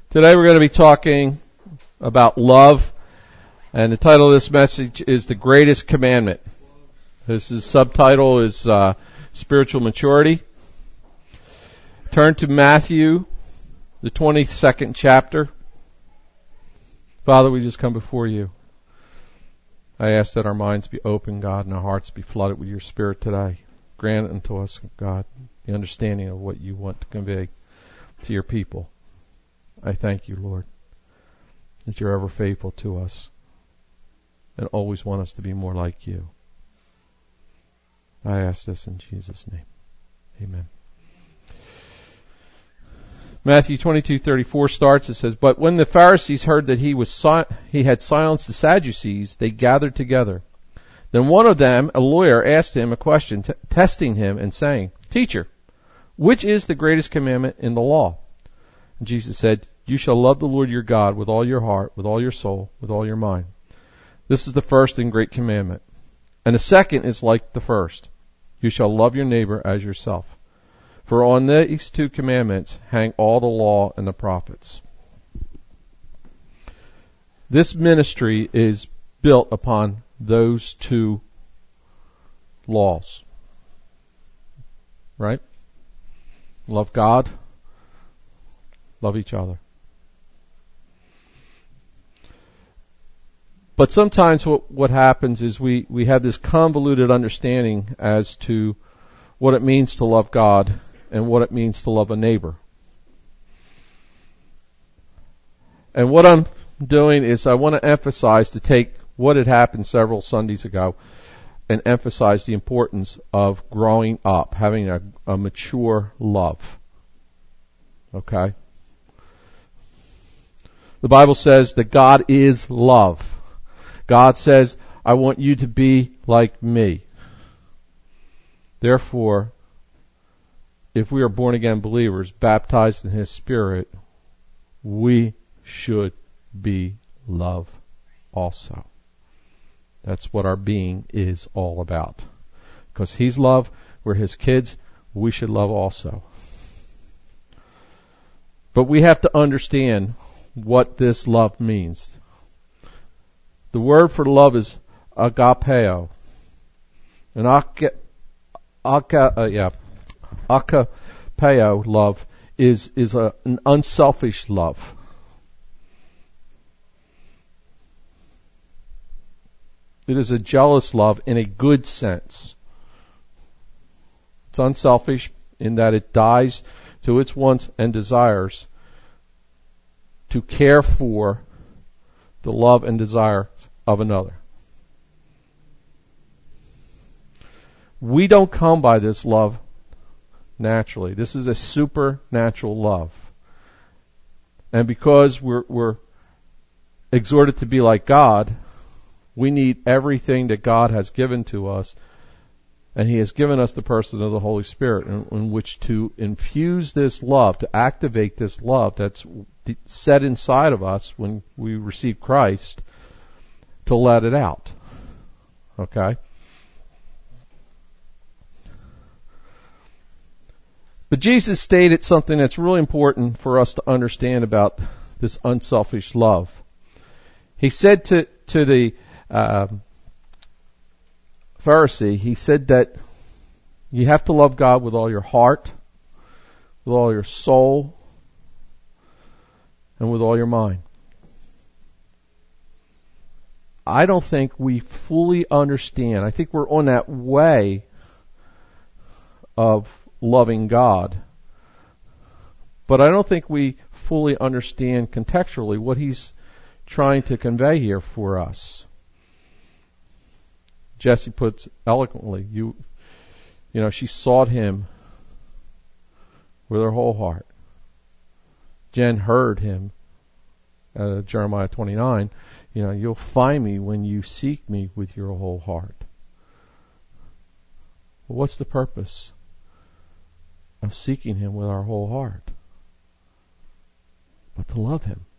Today we're going to be talking about love, and the title of this message is The Greatest Commandment. This subtitle is Spiritual Maturity. Turn to Matthew, the 22nd chapter. Father, we just come before you. I ask that our minds be open, God, and our hearts be flooded with your Spirit today. Grant unto us, God, the understanding of what you want to convey to your people. I thank you, Lord, that you're ever faithful to us and always want us to be more like you. I ask this in Jesus' name. Amen. Matthew 22:34 starts. It says, "But when the Pharisees heard that he had silenced the Sadducees, they gathered together. Then one of them, a lawyer, asked him a question, testing him and saying, 'Teacher, which is the greatest commandment in the law?' And Jesus said, 'You shall love the Lord your God with all your heart, with all your soul, with all your mind. This is the first and great commandment. And the second is like the first. You shall love your neighbor as yourself. For on these two commandments hang all the law and the prophets.'" This ministry is built upon those two laws. Right? Love God. Love each other. But sometimes what happens is we have this convoluted understanding as to what it means to love God and what it means to love a neighbor. And what I'm doing is I want to emphasize, to take what had happened several Sundays ago and emphasize the importance of growing up, having a mature love. Okay? The Bible says that God is love. God says, "I want you to be like me." Therefore, if we are born again believers, baptized in His Spirit, we should be love also. That's what our being is all about. Because He's love, we're His kids, we should love also. But we have to understand what this love means. The word for love is agapeo. And agapeo love is an unselfish love. It is a jealous love in a good sense. It's unselfish in that it dies to its wants and desires to care for the love and desire of another. We don't come by this love naturally. This is a supernatural love. And because we're exhorted to be like God, we need everything that God has given to us, and He has given us the person of the Holy Spirit in which to infuse this love, to activate this love that's set inside of us when we receive Christ, to let it out. Okay? But Jesus stated something that's really important for us to understand about this unselfish love. He said to the Pharisee, he said that you have to love God with all your heart, with all your soul, and with all your mind. I don't think we fully understand. I think we're on that way of loving God, but I don't think we fully understand contextually what He's trying to convey here for us. Jesse puts eloquently, you know, she sought Him with her whole heart. Jen heard Him, Jeremiah 29, you know, you'll find me when you seek me with your whole heart. Well, what's the purpose of seeking Him with our whole heart? But to love Him.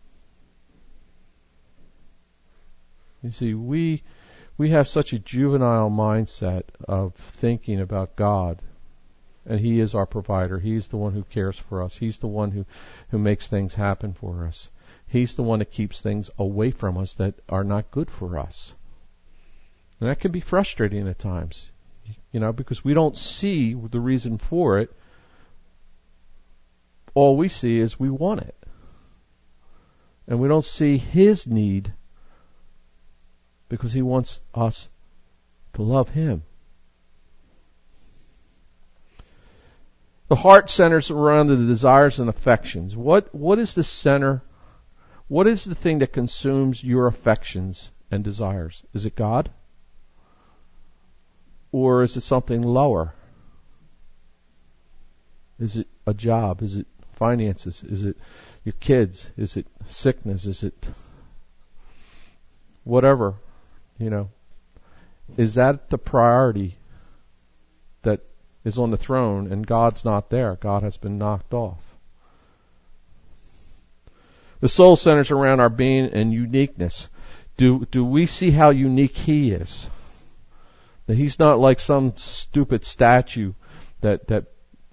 You see, we have such a juvenile mindset of thinking about God And He is our provider. He's the one who cares for us. He's the one who makes things happen for us. He's the one that keeps things away from us that are not good for us. And that can be frustrating at times, because we don't see the reason for it. All we see is we want it. And we don't see His need because He wants us to love Him. The heart centers around the desires and affections. What is the center? What is the thing that consumes your affections and desires? Is it God? Or is it something lower? Is it a job? Is it finances? Is it your kids? Is it sickness? Is it whatever? Is that the priority that is on the throne and God's not there? God has been knocked off. The soul centers around our being and uniqueness. Do we see how unique He is? That He's not like some stupid statue that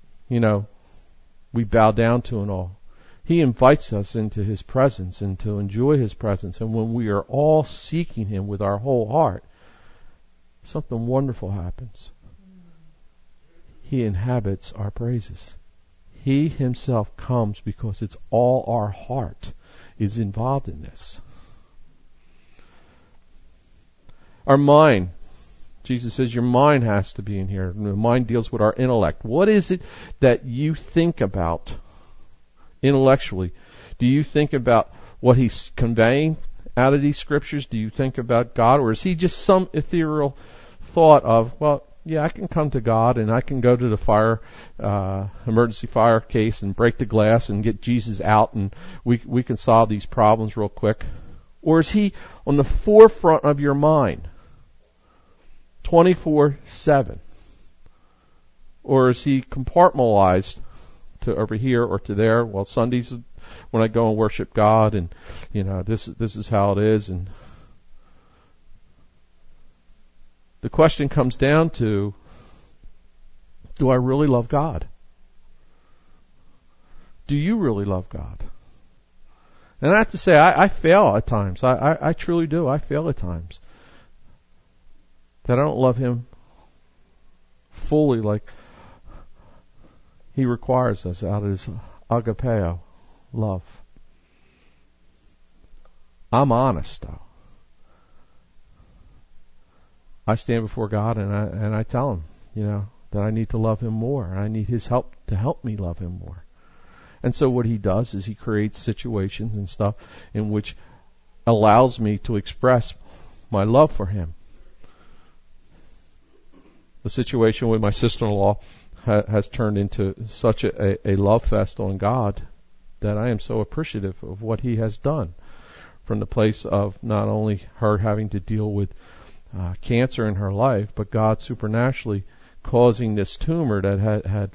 we bow down to and all. He invites us into His presence and to enjoy His presence. And when we are all seeking Him with our whole heart, something wonderful happens. He inhabits our praises. He Himself comes because it's all our heart is involved in this. Our mind. Jesus says your mind has to be in here. The mind deals with our intellect. What is it that you think about intellectually? Do you think about what He's conveying out of these scriptures? Do you think about God? Or is He just some ethereal thought of, well, yeah, I can come to God and I can go to the emergency fire case and break the glass and get Jesus out and we can solve these problems real quick? Or is He on the forefront of your mind 24/7? Or is He compartmentalized to over here or to there? Well, Sundays when I go and worship God and this is how it is. And the question comes down to, do I really love God? Do you really love God? And I have to say, I fail at times. I truly do. I fail at times. That I don't love Him fully like He requires us out of His agapeo, love. I'm honest, though. I stand before God and I tell Him, that I need to love Him more. And I need His help to help me love Him more. And so what He does is He creates situations and stuff in which allows me to express my love for Him. The situation with my sister-in-law has turned into such a love fest on God that I am so appreciative of what He has done, from the place of not only her having to deal with cancer in her life, but God supernaturally causing this tumor that had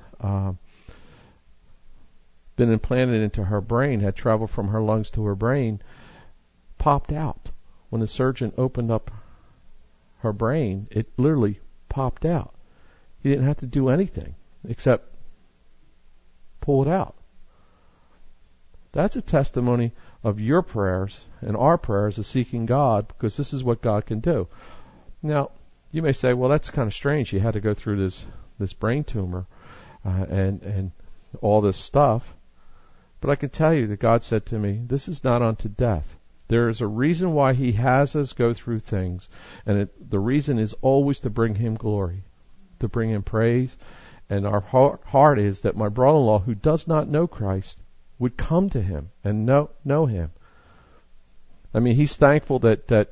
been implanted into her brain, had traveled from her lungs to her brain, popped out. When the surgeon opened up her brain, it literally popped out. He didn't have to do anything except pull it out. That's a testimony of your prayers and our prayers of seeking God, because this is what God can do. Now, you may say, well, that's kind of strange. You had to go through this brain tumor and all this stuff. But I can tell you that God said to me, this is not unto death. There is a reason why He has us go through things, and the reason is always to bring Him glory, to bring Him praise. And our heart is that my brother-in-law, who does not know Christ, would come to Him and know Him. I mean, he's thankful that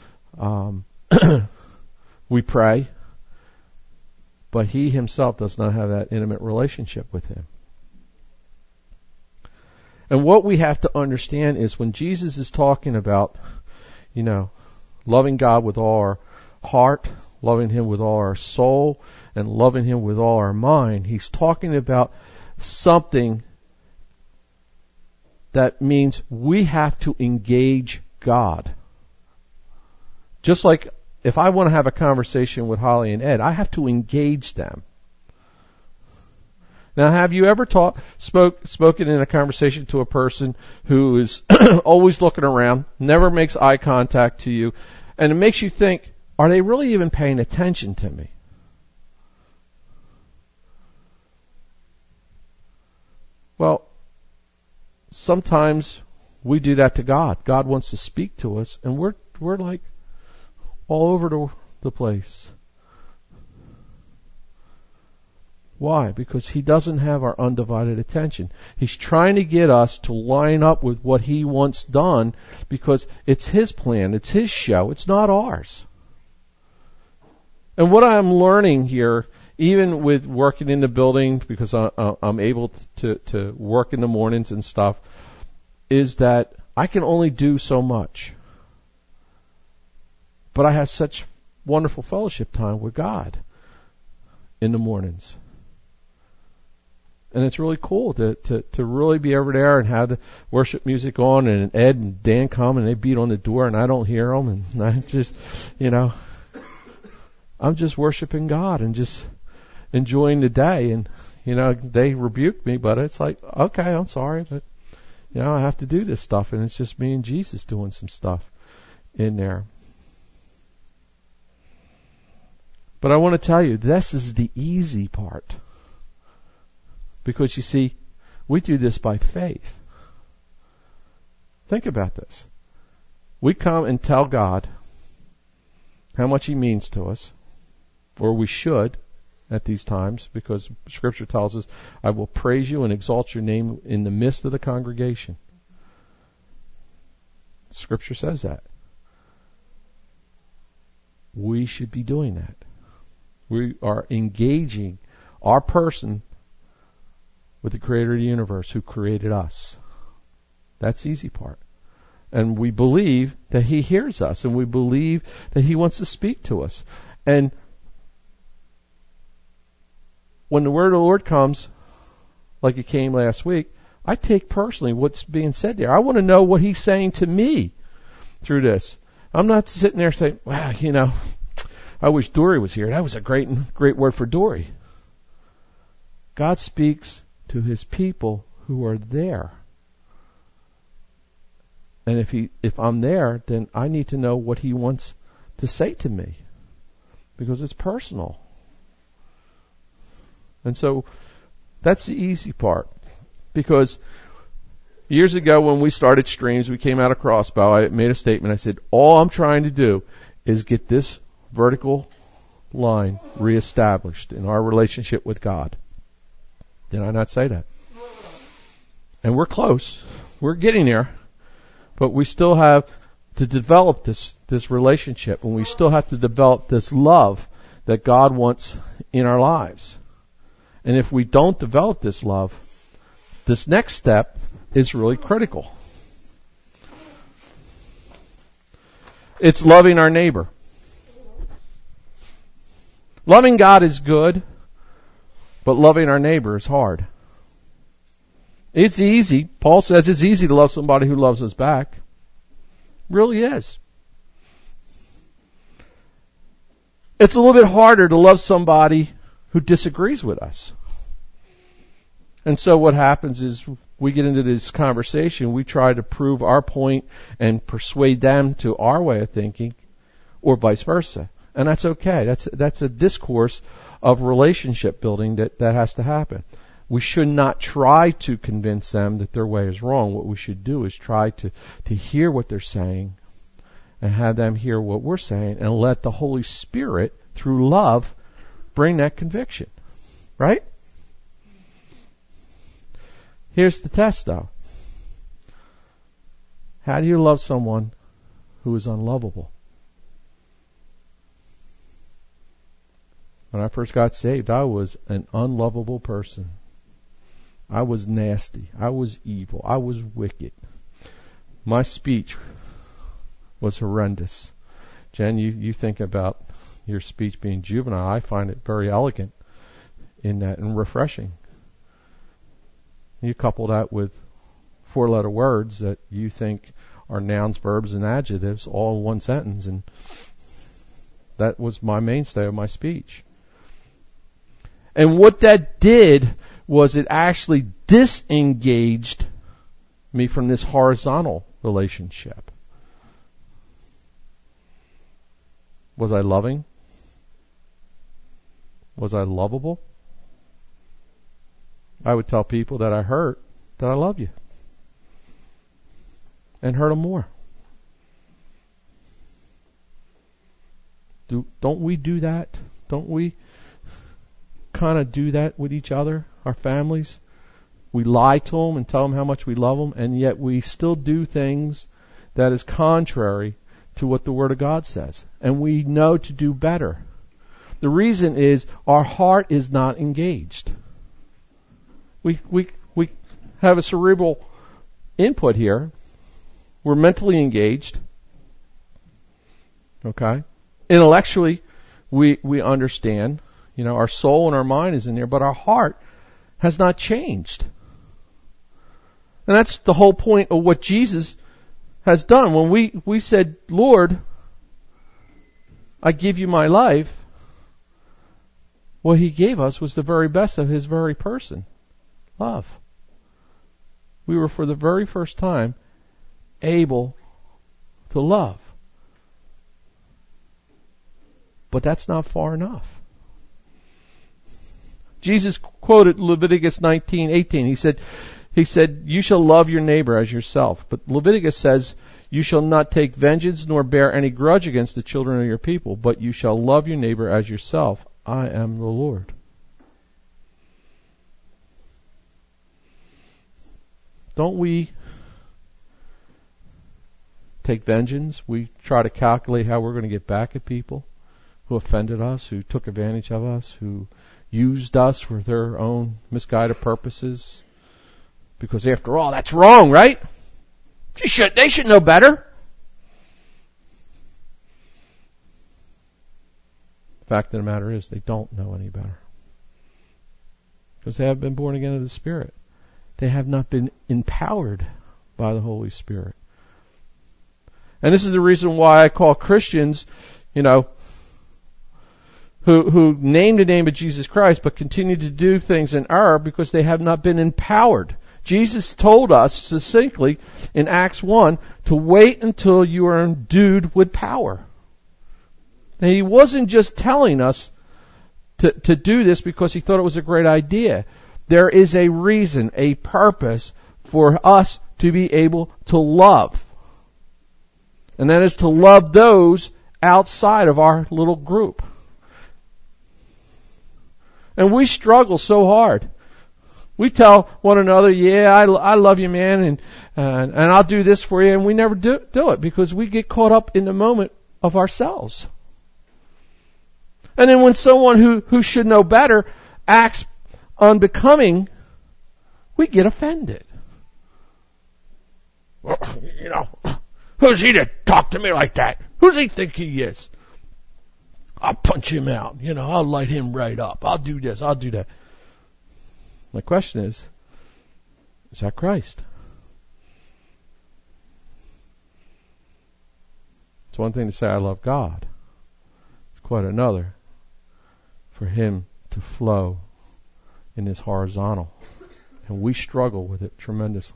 we pray, but he himself does not have that intimate relationship with Him. And what we have to understand is when Jesus is talking about, loving God with all our heart, loving Him with all our soul, and loving Him with all our mind, He's talking about something that means we have to engage God. Just like if I want to have a conversation with Holly and Ed, I have to engage them. Now, have you ever spoken in a conversation to a person who is always looking around, never makes eye contact to you, and it makes you think, are they really even paying attention to me? Well, sometimes we do that to God. God wants to speak to us, and we're like all over the place. Why? Because He doesn't have our undivided attention. He's trying to get us to line up with what He wants done, because it's His plan, it's His show, it's not ours. And what I'm learning here, even with working in the building, because I'm able to work in the mornings and stuff, is that I can only do so much. But I have such wonderful fellowship time with God in the mornings. And it's really cool to really be over there and have the worship music on, and Ed and Dan come and they beat on the door and I don't hear them, and I just, I'm just worshiping God and just enjoying the day. And, they rebuke me, but it's like, okay, I'm sorry, but, I have to do this stuff, and it's just me and Jesus doing some stuff in there. But I want to tell you, this is the easy part. Because you see, we do this by faith. Think about this. We come and tell God how much He means to us, or we should at these times, because Scripture tells us, I will praise you and exalt your name in the midst of the congregation. Scripture says that. We should be doing that. We are engaging our person with the Creator of the universe, who created us. That's the easy part. And we believe that He hears us, and we believe that He wants to speak to us. And when the word of the Lord comes, like it came last week, I take personally what's being said there. I want to know what He's saying to me through this. I'm not sitting there saying, wow, I wish Dory was here. That was a great word for Dory. God speaks to His people who are there. And if I'm there, then I need to know what He wants to say to me, because it's personal. And so that's the easy part, because years ago when we started Streams, we came out of Crossbow, I made a statement. I said, all I'm trying to do is get this vertical line reestablished in our relationship with God. Did I not say that? And we're close. We're getting there. But we still have to develop this relationship, and we still have to develop this love that God wants in our lives. And if we don't develop this love, this next step is really critical. It's loving our neighbor. Loving God is good, but loving our neighbor is hard. It's easy. Paul says it's easy to love somebody who loves us back. It really is. It's a little bit harder to love somebody who disagrees with us. And so what happens is we get into this conversation, we try to prove our point and persuade them to our way of thinking, or vice versa. And that's okay. That's a discourse of relationship building that has to happen. We should not try to convince them that their way is wrong. What we should do is try to hear what they're saying and have them hear what we're saying, and let the Holy Spirit, through love, bring that conviction. Right? Here's the test, though. How do you love someone who is unlovable? When I first got saved, I was an unlovable person. I was nasty. I was evil. I was wicked. My speech was horrendous. Jen, you think about your speech being juvenile. I find it very elegant in that, and refreshing. You couple that with 4-letter words that you think are nouns, verbs, and adjectives all in one sentence, and that was my mainstay of my speech. And what that did was it actually disengaged me from this horizontal relationship. Was I loving? Was I lovable? I would tell people that I hurt that I love you. And hurt them more. Don't we do that? Don't we kind of do that with each other, our families? We lie to them and tell them how much we love them, and yet we still do things that is contrary to what the Word of God says. And we know to do better. The reason is our heart is not engaged. We have a cerebral input here. We're mentally engaged. Okay? Intellectually, we understand. You know, our soul and our mind is in there, but our heart has not changed. And that's the whole point of what Jesus has done. When we said, Lord, I give you my life, what He gave us was the very best of His very person. Love. We were for the very first time able to love. But that's not far enough. Jesus quoted Leviticus 19:18. He said, you shall love your neighbor as yourself. But Leviticus says, you shall not take vengeance nor bear any grudge against the children of your people, but you shall love your neighbor as yourself. I am the Lord. Don't we take vengeance? We try to calculate how we're going to get back at people who offended us, who took advantage of us, who used us for their own misguided purposes. Because after all, that's wrong, right? They should know better. The fact of the matter is, they don't know any better. Because they haven't been born again of the Spirit. They have not been empowered by the Holy Spirit. And this is the reason why I call Christians, who name the name of Jesus Christ but continue to do things in error because they have not been empowered. Jesus told us succinctly in Acts 1 to wait until you are endued with power. And He wasn't just telling us to do this because He thought it was a great idea. There is a reason, a purpose for us to be able to love. And that is to love those outside of our little group. And we struggle so hard. We tell one another, yeah, I love you, man, and I'll do this for you, and we never do it because we get caught up in the moment of ourselves. And then when someone who should know better acts unbecoming, we get offended. Well, who's he to talk to me like that? Who does he think he is? I'll punch him out. I'll light him right up. I'll do this. I'll do that. My question is that Christ? It's one thing to say I love God. It's quite another for Him to flow in this horizontal. And we struggle with it tremendously.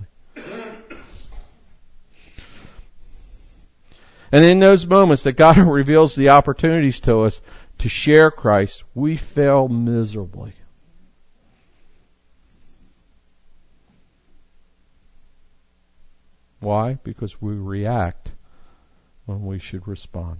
And in those moments that God reveals the opportunities to us to share Christ, we fail miserably. Why? Because we react when we should respond.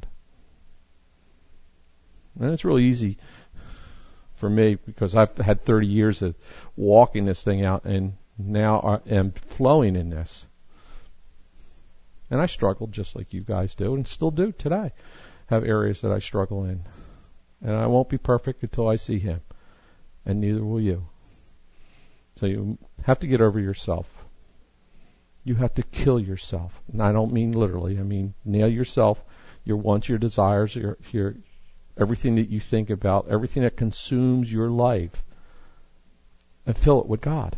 And it's really easy for me because I've had 30 years of walking this thing out and now I am flowing in this. And I struggled just like you guys do and still do today. Have areas that I struggle in. And I won't be perfect until I see Him. And neither will you. So you have to get over yourself. You have to kill yourself. And I don't mean literally. I mean nail yourself, your wants, your desires, your everything that you think about, everything that consumes your life, and fill it with God.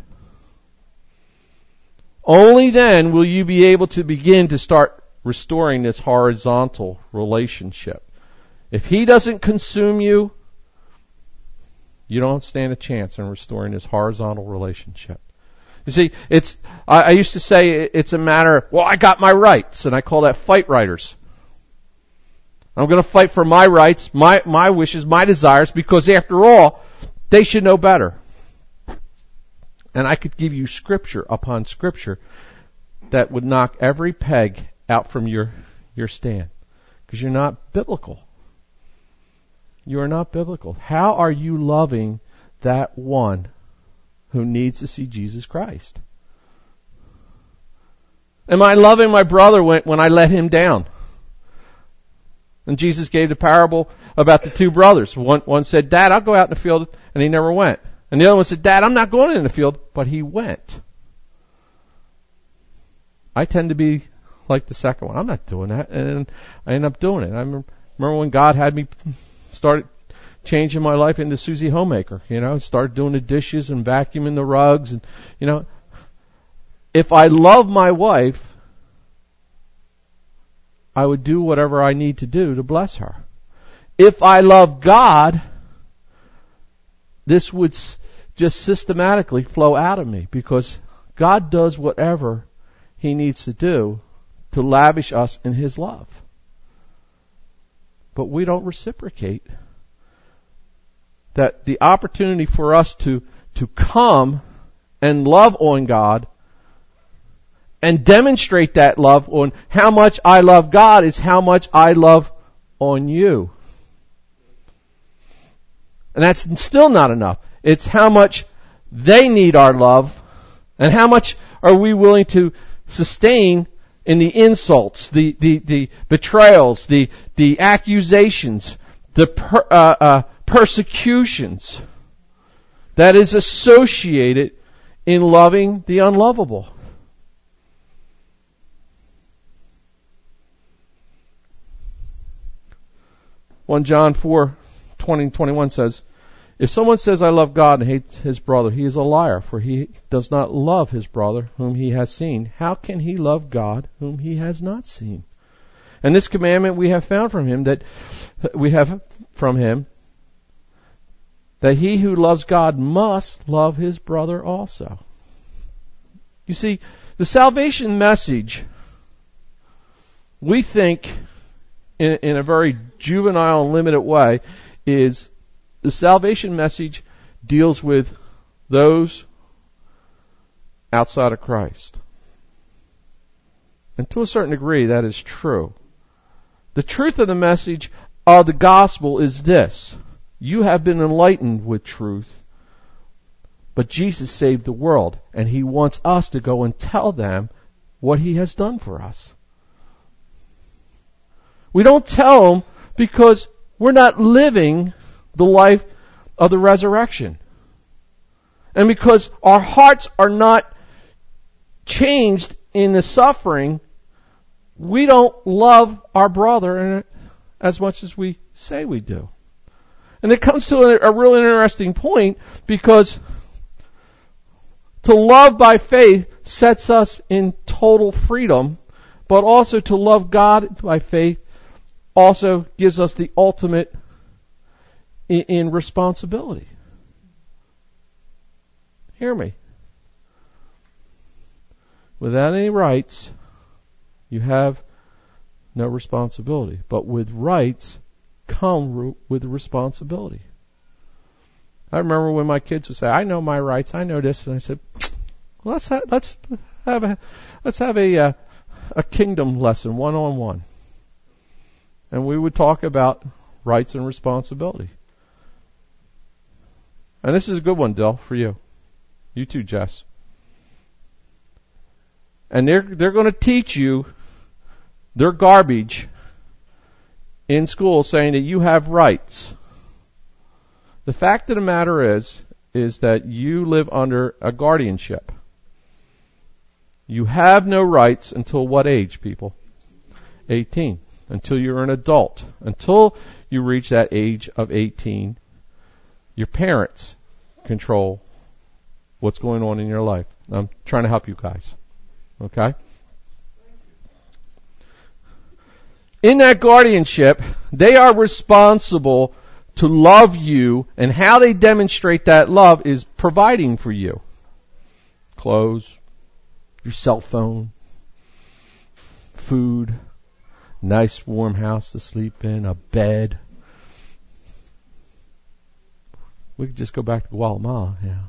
Only then will you be able to begin to start restoring this horizontal relationship. If He doesn't consume you, you don't stand a chance in restoring this horizontal relationship. You see, I used to say it's a matter of, well, I got my rights, and I call that fight writers. I'm going to fight for my rights, my wishes, my desires, because after all, they should know better. And I could give you scripture upon scripture that would knock every peg out from your stand. Because you're not biblical. You are not biblical. How are you loving that one who needs to see Jesus Christ? Am I loving my brother when I let him down? And Jesus gave the parable about the two brothers. One said, Dad, I'll go out in the field, and he never went. And the other one said, Dad, I'm not going in the field, but he went. I tend to be like the second one. I'm not doing that. And I end up doing it. I remember when God had me started changing my life into Susie Homemaker, started doing the dishes and vacuuming the rugs. And, if I love my wife, I would do whatever I need to do to bless her. If I love God, this would just systematically flow out of me, because God does whatever He needs to do to lavish us in His love. But we don't reciprocate. That the opportunity for us to come and love on God and demonstrate that love on how much I love God is how much I love on you. And that's still not enough. It's how much they need our love, and how much are we willing to sustain in the insults, the betrayals, the accusations, the persecutions that is associated in loving the unlovable. John 4:20-21 says, if someone says, I love God, and hates his brother, he is a liar, for he does not love his brother whom he has seen. How can he love God whom he has not seen? And this commandment we have found from him, that he who loves God must love his brother also. You see, the salvation message, we think, in a very juvenile and limited way, is the salvation message deals with those outside of Christ. And to a certain degree, that is true. The truth of the message of the gospel is this: you have been enlightened with truth, but Jesus saved the world, and He wants us to go and tell them what He has done for us. We don't tell them because we're not living the life of the resurrection. And because our hearts are not changed in the suffering, we don't love our brother as much as we say we do. And it comes to a real interesting point, because to love by faith sets us in total freedom, but also to love God by faith also gives us the ultimate in responsibility. Hear me. Without any rights, you have no responsibility. But with rights come with responsibility. I remember when my kids would say, I know my rights, I know this, and I said, well, let's have a kingdom lesson, one-on-one. And we would talk about rights and responsibility. And this is a good one, Del, for you. You too, Jess. And they're going to teach you their garbage in school, saying that you have rights. The fact of the matter is that you live under a guardianship. You have no rights until what age, people? 18. Until you're an adult. Until you reach that age of 18, your parents control what's going on in your life. I'm trying to help you guys. Okay? In that guardianship, they are responsible to love you, and how they demonstrate that love is providing for you. Clothes, your cell phone, food, nice warm house to sleep in, a bed. We could just go back to Guatemala, yeah.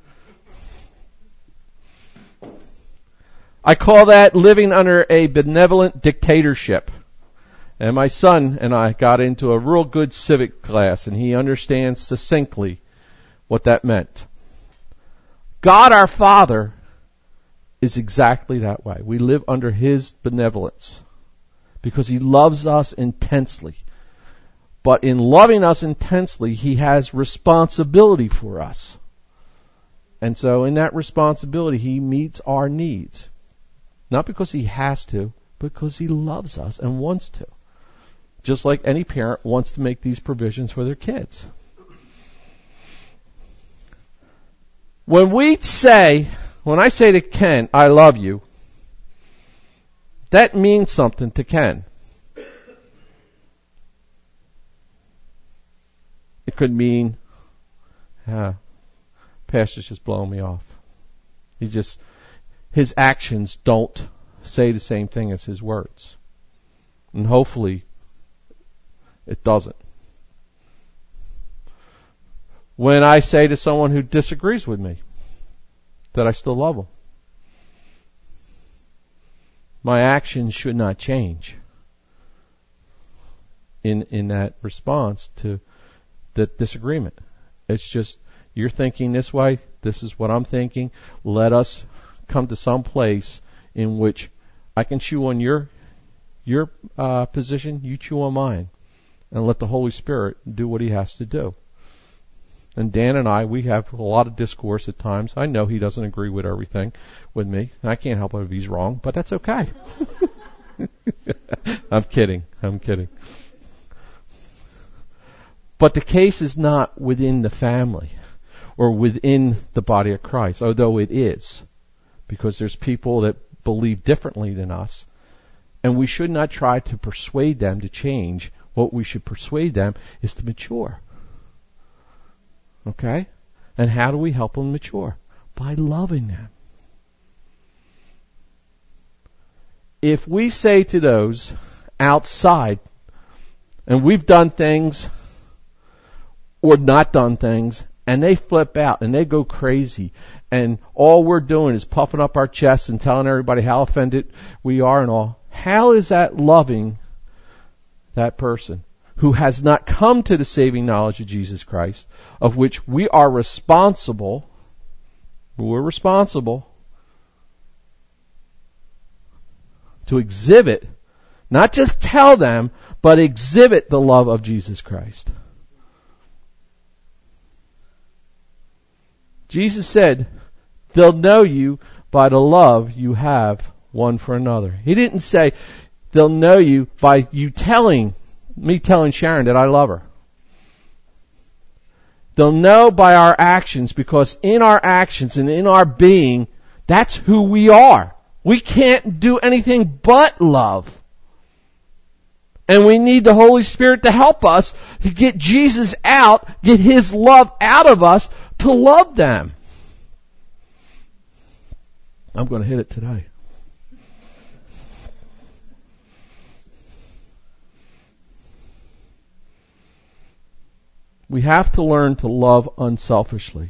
I call that living under a benevolent dictatorship. And my son and I got into a real good civic class, and he understands succinctly what that meant. God our Father is exactly that way. We live under His benevolence because He loves us intensely. But in loving us intensely, He has responsibility for us. And so in that responsibility, He meets our needs. Not because He has to, but because He loves us and wants to. Just like any parent wants to make these provisions for their kids. When I say to Ken, I love you, that means something to Ken. It could mean, Pastor's just blowing me off. His actions don't say the same thing as his words. And hopefully, it doesn't. When I say to someone who disagrees with me that I still love them, my actions should not change in that response to the disagreement. It's just, you're thinking this way, this is what I'm thinking. Let us come to some place in which I can chew on your position, you chew on mine. And let the Holy Spirit do what He has to do. And Dan and I, we have a lot of discourse at times. I know he doesn't agree with everything with me. I can't help it if he's wrong, but that's okay. I'm kidding. But the case is not within the family or within the body of Christ, although it is, because there's people that believe differently than us, and we should not try to persuade them to change. What we should persuade them is to mature. Okay? And how do we help them mature? By loving them. If we say to those outside, and we've done things or not done things, and they flip out and they go crazy, and all we're doing is puffing up our chests and telling everybody how offended we are and all, how is that loving that person who has not come to the saving knowledge of Jesus Christ, of which we are responsible? We're responsible to exhibit, not just tell them, but exhibit the love of Jesus Christ. Jesus said, they'll know you by the love you have one for another. He didn't say, they'll know you by you telling Sharon that I love her. They'll know by our actions, because in our actions and in our being, that's who we are. We can't do anything but love. And we need the Holy Spirit to help us to get Jesus out, get His love out of us to love them. I'm going to hit it today. We have to learn to love unselfishly.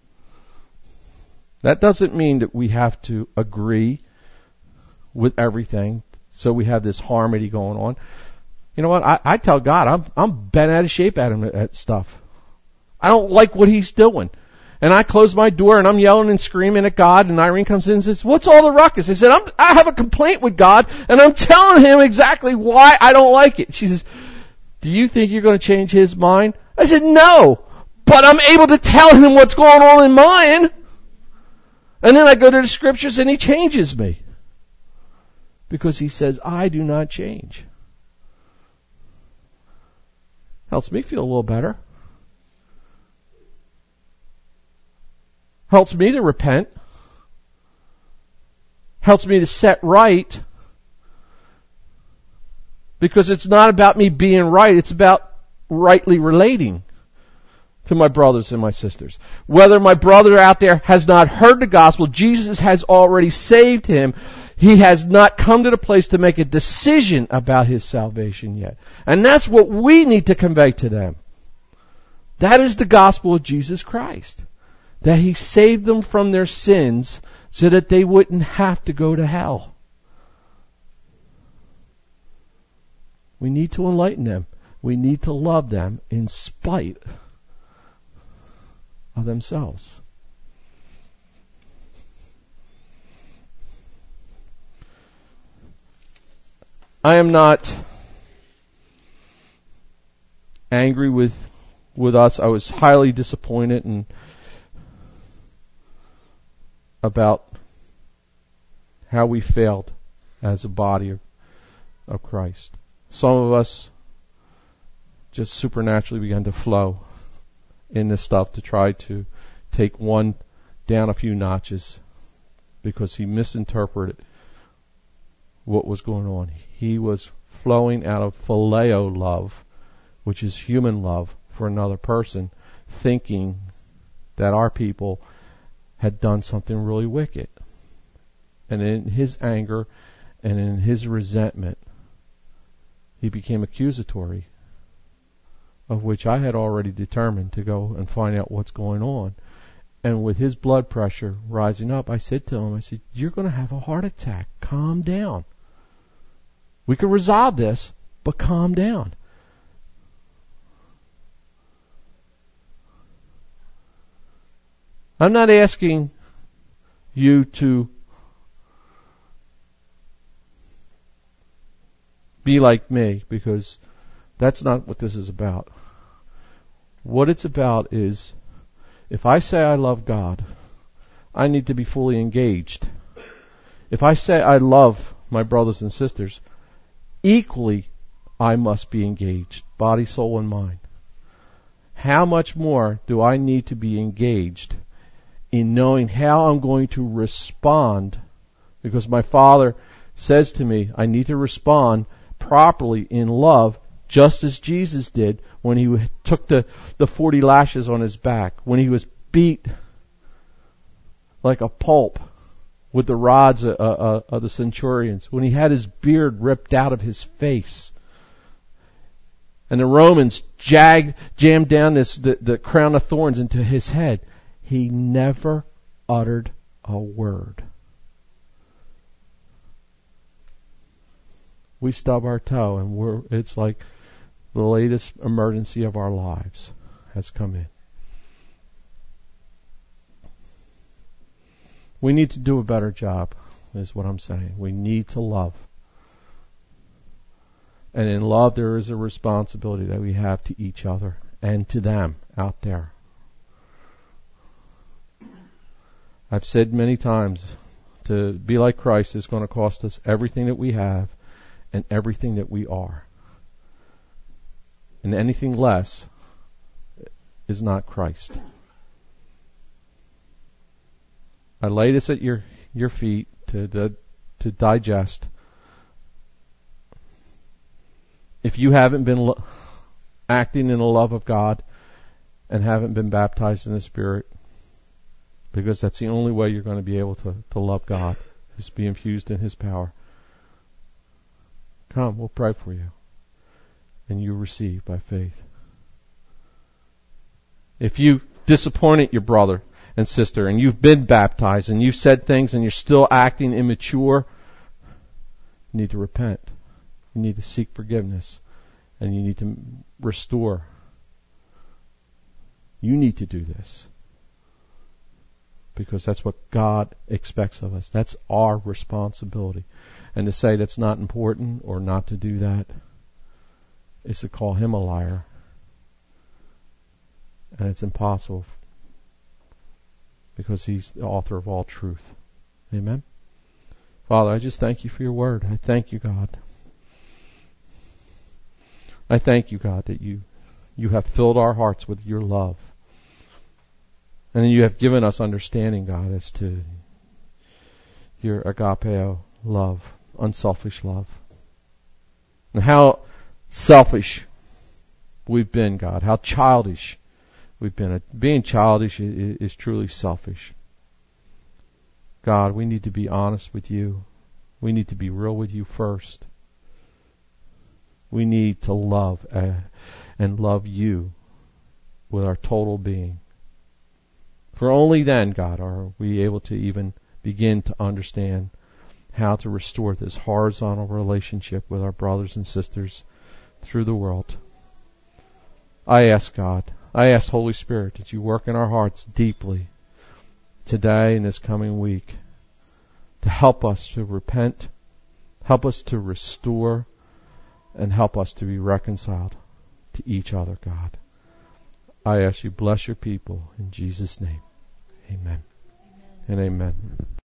That doesn't mean that we have to agree with everything, so we have this harmony going on. You know what? I tell God, I'm bent out of shape at him at stuff. I don't like what he's doing. And I close my door and I'm yelling and screaming at God, and Irene comes in and says, what's all the ruckus? I said, I have a complaint with God, and I'm telling Him exactly why I don't like it. She says, do you think you're going to change His mind? I said, no, but I'm able to tell Him what's going on in mine. And then I go to the Scriptures and He changes me. Because He says, I do not change. Helps me feel a little better. Helps me to repent. Helps me to set right. Because it's not about me being right, it's about rightly relating to my brothers and my sisters. Whether my brother out there has not heard the gospel, Jesus has already saved him. He has not come to the place to make a decision about his salvation yet. And that's what we need to convey to them. That is the gospel of Jesus Christ. That he saved them from their sins so that they wouldn't have to go to hell. We need to enlighten them. We need to love them in spite of themselves. I am not angry with us. I was highly disappointed about how we failed as a body of Christ. Some of us just supernaturally began to flow in this stuff to try to take one down a few notches because he misinterpreted what was going on. He was flowing out of phileo love, which is human love for another person, thinking that our people had done something really wicked. And in his anger and in his resentment, he became accusatory, of which I had already determined to go and find out what's going on. And with his blood pressure rising up, I said to him, you're going to have a heart attack. Calm down. We can resolve this, but calm down. I'm not asking you to be like me, because that's not what this is about. What it's about is, if I say I love God, I need to be fully engaged. If I say I love my brothers and sisters, equally I must be engaged, body, soul, and mind. How much more do I need to be engaged in knowing how I'm going to respond? Because my Father says to me, I need to respond properly in love, just as Jesus did when he took the 40 lashes on his back, when he was beat like a pulp with the rods of the centurions, when he had his beard ripped out of his face, and the Romans jammed down the crown of thorns into his head. He never uttered a word. We stub our toe, and it's like the latest emergency of our lives has come in. We need to do a better job, is what I'm saying. We need to love. And in love, there is a responsibility that we have to each other and to them out there. I've said many times, to be like Christ is going to cost us everything that we have and everything that we are. And anything less is not Christ. I lay this at your feet to digest. If you haven't been acting in the love of God and haven't been baptized in the Spirit, because that's the only way you're going to be able to love God, is to be infused in His power. Come, we'll pray for you. And you receive by faith. If you disappointed your brother and sister, and you've been baptized, and you've said things, and you're still acting immature, you need to repent. You need to seek forgiveness. And you need to restore. You need to do this. Because that's what God expects of us. That's our responsibility. And to say that's not important or not to do that is to call Him a liar. And it's impossible, because He's the author of all truth. Amen? Father, I just thank You for Your word. I thank You, God. I thank You, God, that You have filled our hearts with Your love. And You have given us understanding, God, as to Your agapeo love, unselfish love. And how selfish we've been, God. How childish Being childish is truly selfish. God, we need to be honest with you. We need to be real with you first. We need to love and love you with our total being. For only then, God, are we able to even begin to understand how to restore this horizontal relationship with our brothers and sisters through the world. I ask Holy Spirit, that you work in our hearts deeply today and this coming week to help us to repent, help us to restore, and help us to be reconciled to each other, God. I ask you bless your people in Jesus' name. Amen. And amen.